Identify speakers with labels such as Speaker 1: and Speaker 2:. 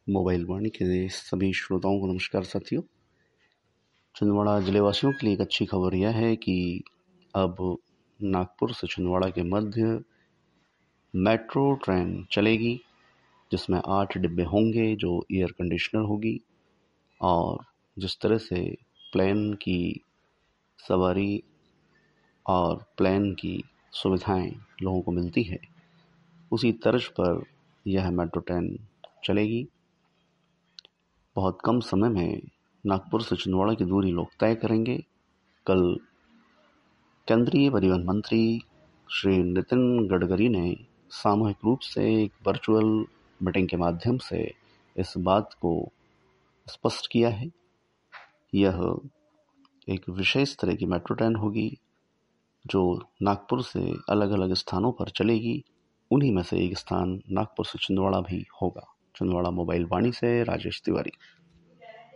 Speaker 1: Mobile वाणी के सभी श्रोताओं को नमस्कार साथियों। छिंदवाड़ा जिलेवासियों के लिए एक अच्छी खबर यह है कि अब नागपुर से छिंदवाड़ा के मध्य मेट्रो ट्रेन चलेगी, जिसमें 8 डिब्बे होंगे जो एयर कंडीशनर होगी। और जिस तरह से प्लेन की सवारी और प्लेन की सुविधाएं लोगों को मिलती है, उसी तर्ज पर यह मेट्रो ट्रेन चलेगी। बहुत कम समय में नागपुर से छिंदवाड़ा की दूरी लोग तय करेंगे। कल केंद्रीय परिवहन मंत्री श्री नितिन गडकरी ने सामूहिक रूप से एक वर्चुअल मीटिंग के माध्यम से इस बात को स्पष्ट किया है। यह एक विशेष तरह की मेट्रो ट्रेन होगी जो नागपुर से अलग अलग स्थानों पर चलेगी। उन्हीं में से एक स्थान नागपुर से छिंदवाड़ा भी होगा। छिंदवाड़ा मोबाइल वाणी से राजेश तिवारी।